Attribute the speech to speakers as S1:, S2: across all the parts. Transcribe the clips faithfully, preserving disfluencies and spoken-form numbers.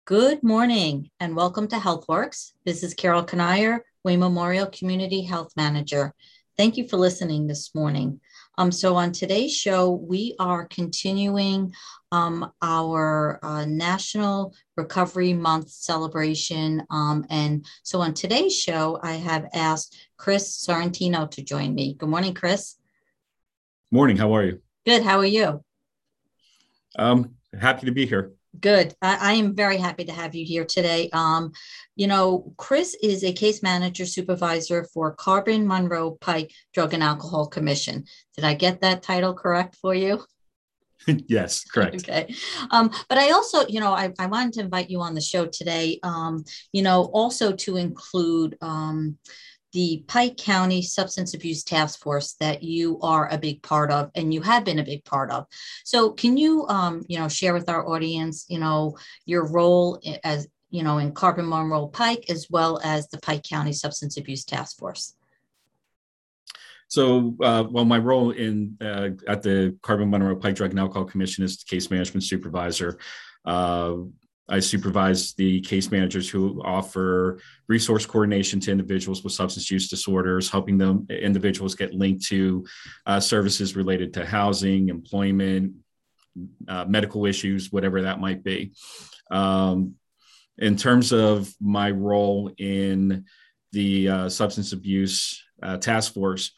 S1: Good morning and welcome to HealthWorks. This is Carol Kanier, Wayne Memorial Community Health Manager. Thank you for listening this morning. Um, so on today's show, we are continuing um, our uh, National Recovery Month celebration. Um, and so on today's show, I have asked Chris Sorrentino to join me. Good morning, Chris.
S2: Morning. How are you?
S1: Good. How are you?
S2: Um, happy to be here.
S1: Good. I, I am very happy to have you here today. Um, you know, Chris is a case manager supervisor for Carbon-Monroe-Pike Drug and Alcohol Commission. Did I get that title correct for you?
S2: Yes, correct.
S1: Okay. Um, but I also, you know, I, I wanted to invite you on the show today, um, you know, also to include um, the Pike County Substance Abuse Task Force that you are a big part of and you have been a big part of. So can you, um, you know, share with our audience, you know, your role as, you know, in Carbon-Monroe-Pike as well as the Pike County Substance Abuse Task Force?
S2: So, uh, well, my role in uh, at the Carbon-Monroe-Pike Drug and Alcohol Commission is case management supervisor. Uh, I supervise the case managers who offer resource coordination to individuals with substance use disorders, helping them individuals get linked to uh, services related to housing, employment, uh, medical issues, whatever that might be. Um, in terms of my role in the uh, substance abuse uh, task force,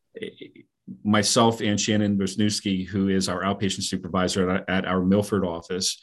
S2: myself and Shannon Wisniewski, who is our outpatient supervisor at, at our Milford office,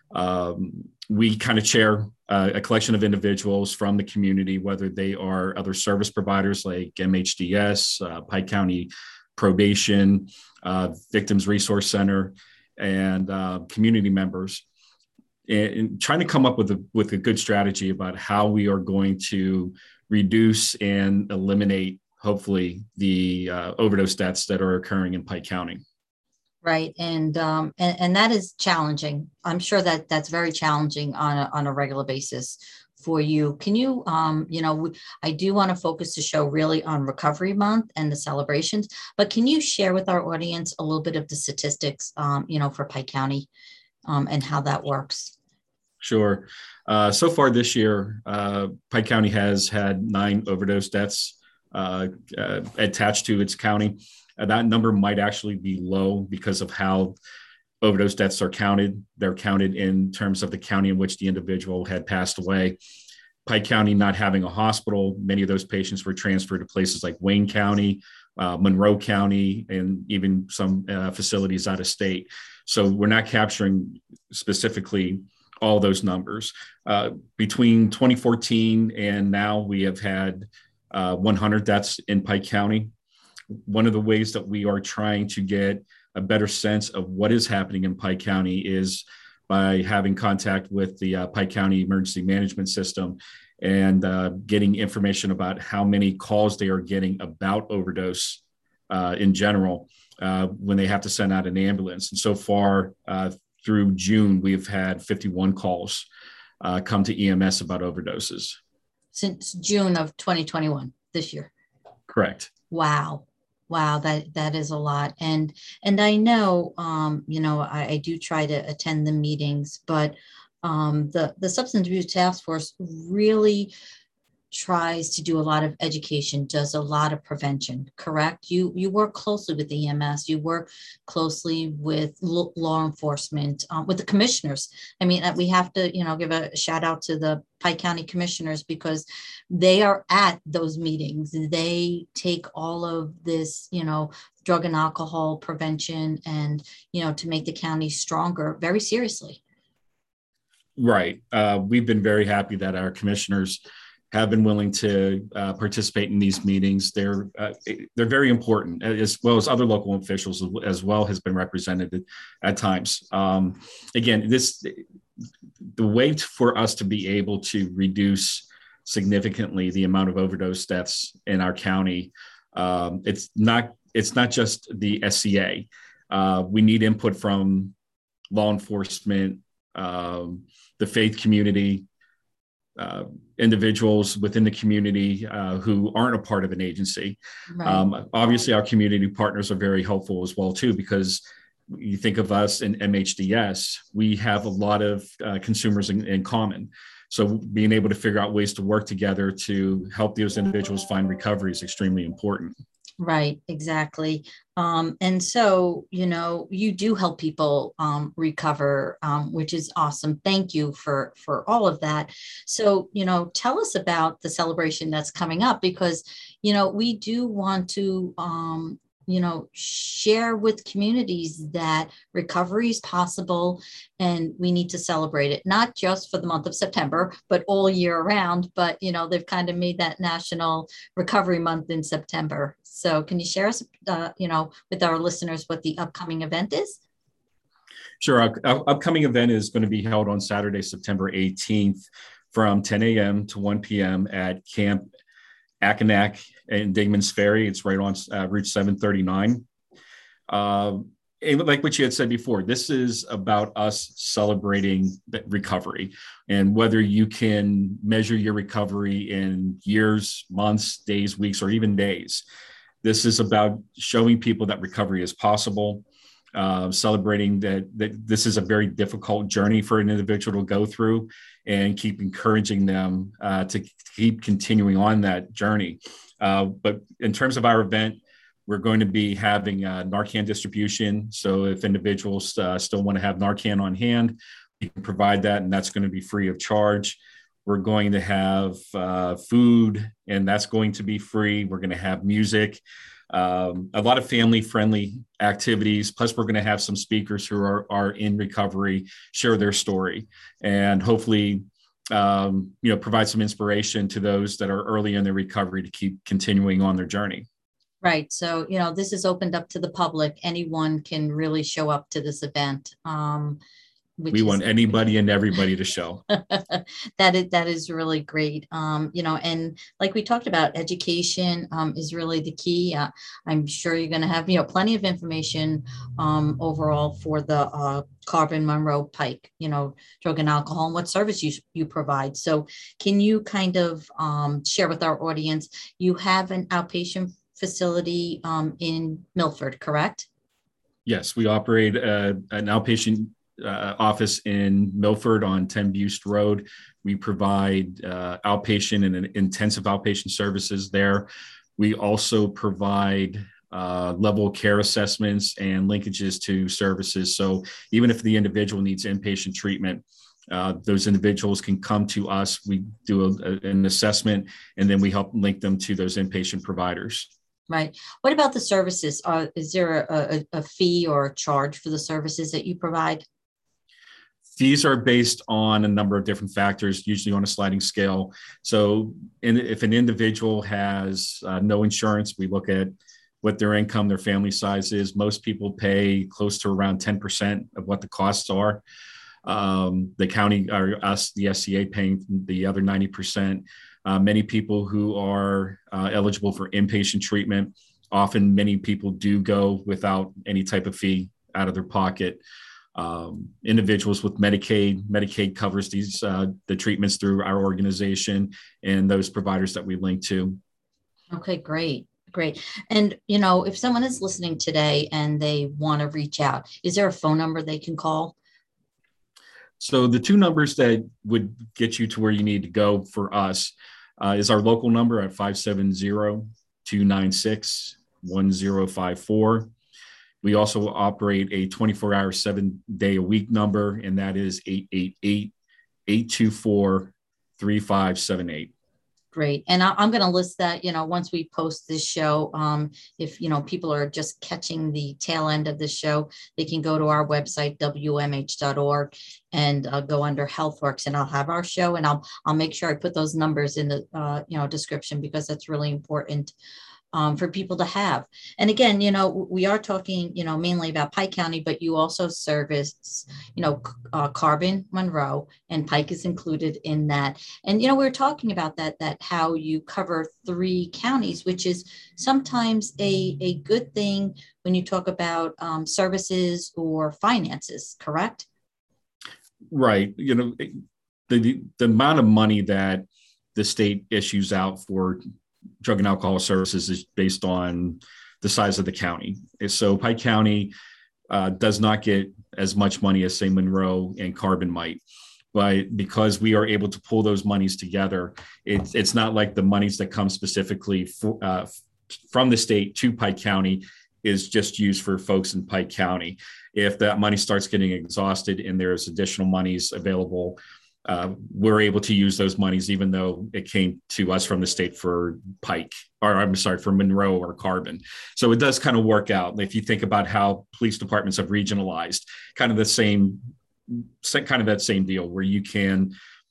S2: um, we kind of chair uh, a collection of individuals from the community, whether they are other service providers like M H D S, uh, Pike County Probation, uh, Victims Resource Center, and uh, community members, and, and trying to come up with a, with a good strategy about how we are going to reduce and eliminate, hopefully, the uh, overdose deaths that are occurring in Pike County.
S1: Right. And, um, and, and that is challenging. I'm sure that that's very challenging on a, on a regular basis for you. Can you, um, you know, I do want to focus the show really on Recovery Month and the celebrations, but can you share with our audience a little bit of the statistics, um, you know, for Pike County um, and how that works?
S2: Sure. Uh, so far this year, uh, Pike County has had nine overdose deaths uh, uh, attached to its county. Uh, that number might actually be low because of how overdose deaths are counted. They're counted in terms of the county in which the individual had passed away. Pike County not having a hospital, many of those patients were transferred to places like Wayne County, uh, Monroe County, and even some uh, facilities out of state. So we're not capturing specifically all those numbers. Uh, between twenty fourteen and now, we have had uh, one hundred deaths in Pike County. One of the ways that we are trying to get a better sense of what is happening in Pike County is by having contact with the uh, Pike County Emergency Management System and uh, getting information about how many calls they are getting about overdose uh, in general uh, when they have to send out an ambulance. And so far uh, through June, we've had fifty-one calls uh, come to E M S about overdoses.
S1: Since June of twenty twenty-one, this year.
S2: Correct.
S1: Wow. Wow, that that is a lot. And and I know, um, you know, I, I do try to attend the meetings, but um, the, the Substance Abuse Task Force really tries to do a lot of education, does a lot of prevention, correct? You you work closely with the E M S, you work closely with law enforcement, um, with the commissioners. I mean, we have to, you know, give a shout out to the Pike County commissioners because they are at those meetings. They take all of this, you know, drug and alcohol prevention and, you know, to make the county stronger very seriously.
S2: Right. Uh, we've been very happy that our commissioners have been willing to uh, participate in these meetings. They're uh, they're very important, as well as other local officials as well has been represented at times. Um, again, this the way for us to be able to reduce significantly the amount of overdose deaths in our county. Um, it's not it's not just the S C A. Uh, we need input from law enforcement, um, the faith community, uh, individuals within the community uh, who aren't a part of an agency. Right. Um, obviously, our community partners are very helpful as well, too, because you think of us in M H D S, we have a lot of uh, consumers in, in common. So being able to figure out ways to work together to help those individuals find recovery is extremely important.
S1: Right, exactly. Um, and so, you know, you do help people um, recover, um, which is awesome. Thank you for for all of that. So, you know, tell us about the celebration that's coming up because, you know, we do want to, um, you know, share with communities that recovery is possible and we need to celebrate it, not just for the month of September, but all year round. But, you know, they've kind of made that National Recovery Month in September. So can you share us, uh, you know, with our listeners what the upcoming event is?
S2: Sure. Our, our upcoming event is going to be held on Saturday, September eighteenth from ten a.m. to one p.m. at Camp Acconack and Dingman's Ferry. It's right on uh, Route seven thirty-nine. Uh, and like what you had said before, this is about us celebrating recovery. And whether you can measure your recovery in years, months, days, weeks, or even days, this is about showing people that recovery is possible, uh, celebrating that, that this is a very difficult journey for an individual to go through, and keep encouraging them uh, to keep continuing on that journey. Uh, but in terms of our event, we're going to be having uh, Narcan distribution. So if individuals uh, still want to have Narcan on hand, we can provide that, and that's going to be free of charge. We're going to have uh, food, and that's going to be free. We're going to have music, um, a lot of family-friendly activities. Plus, we're going to have some speakers who are, are in recovery share their story, and hopefully, um, you know, provide some inspiration to those that are early in their recovery to keep continuing on their journey.
S1: Right. So, you know, this is opened up to the public. Anyone can really show up to this event. Um, which
S2: we
S1: is
S2: want anybody and everybody to show.
S1: that is that is really great. Um, you know, and like we talked about, education um, is really the key. Uh, I'm sure you're going to have, you know, plenty of information um, overall for the uh, Carbon Monroe Pike, you know, drug and alcohol and what service you you provide. So, can you kind of um, share with our audience? You have an outpatient facility um, in Milford, correct?
S2: Yes, we operate uh, an outpatient uh, office in Milford on ten Buste Road. We provide uh, outpatient and intensive outpatient services there. We also provide uh, level care assessments and linkages to services. So even if the individual needs inpatient treatment, Uh, those individuals can come to us. We do a, a, an assessment, and then we help link them to those inpatient providers.
S1: Right. What about the services? Uh, is there a, a, a fee or a charge for the services that you provide?
S2: Fees are based on a number of different factors, usually on a sliding scale. So in, if an individual has uh, no insurance, we look at what their income, their family size is. Most people pay close to around ten percent of what the costs are. Um, the county, or us, the S C A, paying the other ninety percent. Uh, many people who are uh, eligible for inpatient treatment, often many people do go without any type of fee out of their pocket. Um, individuals with Medicaid, Medicaid covers these uh, the treatments through our organization and those providers that we link to.
S1: Okay, great. Great. And, you know, if someone is listening today and they want to reach out, is there a phone number they can call?
S2: So the two numbers that would get you to where you need to go for us uh, is our local number at five seven zero, two nine six, one zero five four. We also operate a twenty-four hour, seven day a week number, and that is eight eight eight, eight two four, three five seven eight.
S1: Great. And I, I'm going to list that, you know, once we post this show, um, if, you know, people are just catching the tail end of the show, they can go to our website, W M H dot org, and uh, go under HealthWorks, and I'll have our show, and I'll, I'll make sure I put those numbers in the, uh, you know, description, because that's really important Um, for people to have. And again, you know, we are talking, you know, mainly about Pike County, but you also service, you know, uh, Carbon Monroe, and Pike is included in that. And, you know, we we're talking about that, that how you cover three counties, which is sometimes a, a good thing when you talk about um, services or finances, correct?
S2: Right. You know, the, the amount of money that the state issues out for drug and alcohol services is based on the size of the county. So Pike County uh, does not get as much money as, say, Monroe and Carbon might. But because we are able to pull those monies together, it's, it's not like the monies that come specifically for, uh, from the state to Pike County is just used for folks in Pike County. If that money starts getting exhausted and there's additional monies available, uh, we're able to use those monies, even though it came to us from the state for Pike, or I'm sorry, for Monroe or Carbon. So it does kind of work out. If you think about how police departments have regionalized, kind of the same, kind of that same deal where you can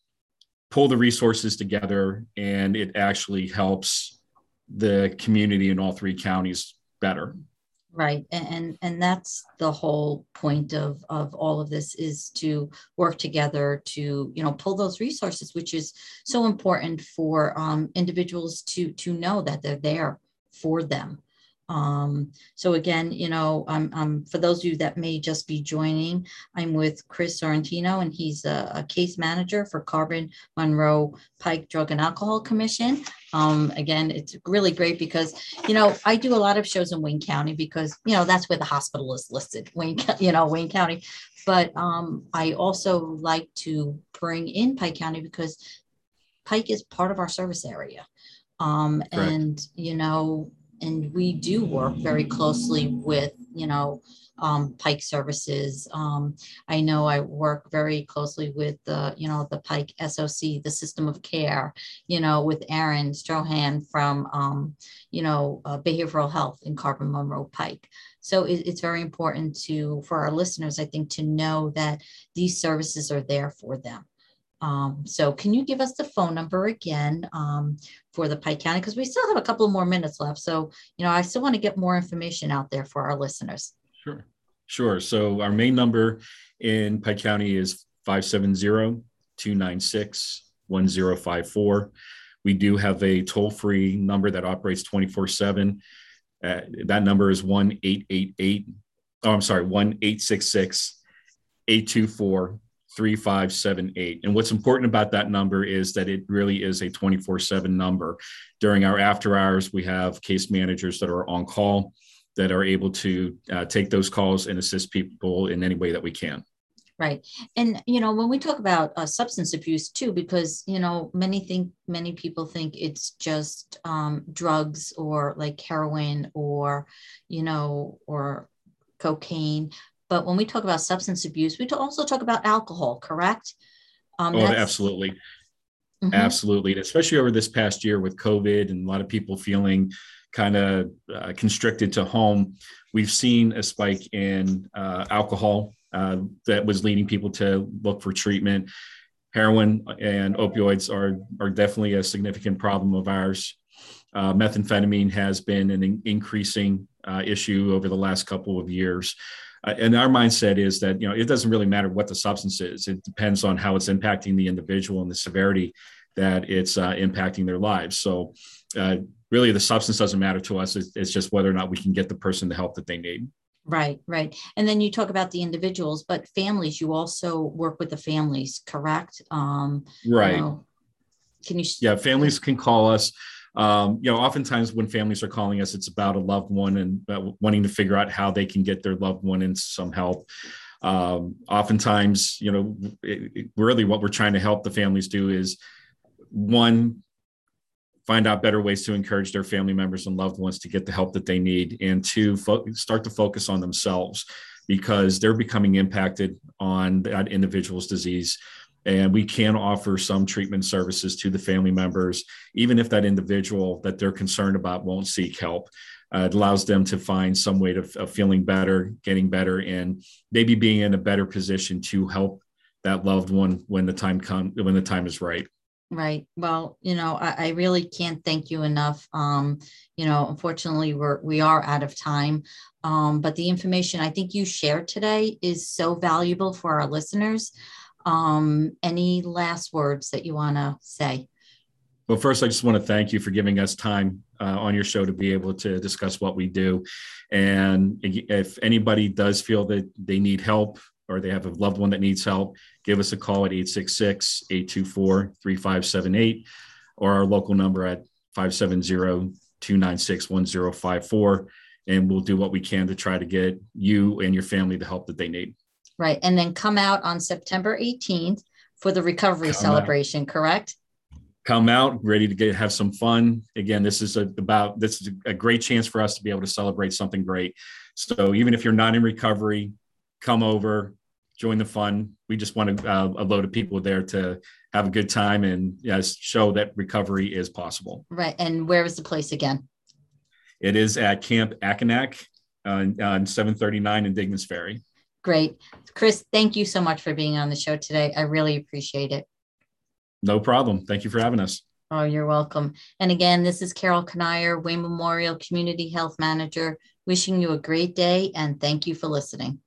S2: pull the resources together and it actually helps the community in all three counties better.
S1: Right. And, and and that's the whole point of of all of this, is to work together to, you know, pull those resources, which is so important for um, individuals to to know that they're there for them. Um, so again, you know, I'm, I'm, for those of you that may just be joining, I'm with Chris Sorrentino, and he's a, a case manager for Carbon Monroe Pike Drug and Alcohol Commission. Um, again, it's really great because, you know, I do a lot of shows in Wayne County because, you know, that's where the hospital is listed, Wayne, you know, Wayne County. But um, I also like to bring in Pike County because Pike is part of our service area. Um, and, you know, and we do work very closely with, you know, um, Pike Services. Um, I know I work very closely with the, you know, the Pike S O C, the System of Care, you know, with Aaron Strohan from, um, you know, uh, Behavioral Health in Carbon Monroe Pike. So it, it's very important to, for our listeners, I think, to know that these services are there for them. Um, so can you give us the phone number again um, for the Pike County? Because we still have a couple more minutes left. So, you know, I still want to get more information out there for our listeners.
S2: Sure. Sure. So our main number in Pike County is five seven zero, two nine six, one zero five four. We do have a toll-free number that operates twenty-four seven. Uh, that number is one eight eight eight. Oh, I'm sorry, one eight six six, eight two four, three five seven eight. And what's important about that number is that it really is a twenty-four seven number. During our after hours, we have case managers that are on call that are able to uh, take those calls and assist people in any way that we can.
S1: Right. And, you know, when we talk about uh, substance abuse too, because, you know, many think, many people think it's just um, drugs or like heroin or, you know, or cocaine. But when we talk about substance abuse, we also talk about alcohol, correct? Um,
S2: oh, absolutely. Mm-hmm. Absolutely. Especially over this past year with COVID and a lot of people feeling kind of uh, constricted to home, we've seen a spike in uh, alcohol uh, that was leading people to look for treatment. Heroin and opioids are, are definitely a significant problem of ours. Uh, methamphetamine has been an in- increasing uh, issue over the last couple of years. Uh, and our mindset is that, you know, it doesn't really matter what the substance is. It depends on how it's impacting the individual and the severity that it's uh, impacting their lives. So uh, really the substance doesn't matter to us. It's, it's just whether or not we can get the person the help that they need.
S1: Right, right. And then you talk about the individuals, but families, you also work with the families, correct? Um,
S2: right.
S1: You know, can you?
S2: Yeah, families can call us. Um, you know, oftentimes when families are calling us, it's about a loved one and uh, wanting to figure out how they can get their loved one in some help. Um, oftentimes, you know, it, it, really what we're trying to help the families do is, one, find out better ways to encourage their family members and loved ones to get the help that they need, and two, fo- start to focus on themselves because they're becoming impacted on that individual's disease. And we can offer some treatment services to the family members, even if that individual that they're concerned about won't seek help. Uh, it allows them to find some way to, of feeling better, getting better, and maybe being in a better position to help that loved one when the time comes, when the time is right.
S1: Right. Well, you know, I, I really can't thank you enough. Um, you know, unfortunately, we're we are out of time. Um, but the information I think you shared today is so valuable for our listeners. Um, any last words that you want to say?
S2: Well, first, I just want to thank you for giving us time uh, on your show to be able to discuss what we do. And if anybody does feel that they need help or they have a loved one that needs help, give us a call at eight six six, eight two four, three five seven eight or our local number at five seven zero, two nine six, one zero five four. and we'll do what we can to try to get you and your family the help that they need.
S1: Right. And then come out on September eighteenth for the recovery
S2: Come out.
S1: celebration, correct?
S2: Come out ready to get have some fun. Again, this is a, about this is a great chance for us to be able to celebrate something great. So even if you're not in recovery, come over, join the fun. We just want to, uh, a load of people there to have a good time and you know, show that recovery is possible.
S1: Right. And where is the place again?
S2: It is at Camp Acconac on, on seven thirty-nine in Digness Ferry.
S1: Great. Chris, thank you so much for being on the show today. I really appreciate it.
S2: No problem. Thank you for having us.
S1: Oh, you're welcome. And again, this is Carol Kanier, Wayne Memorial Community Health Manager, wishing you a great day and thank you for listening.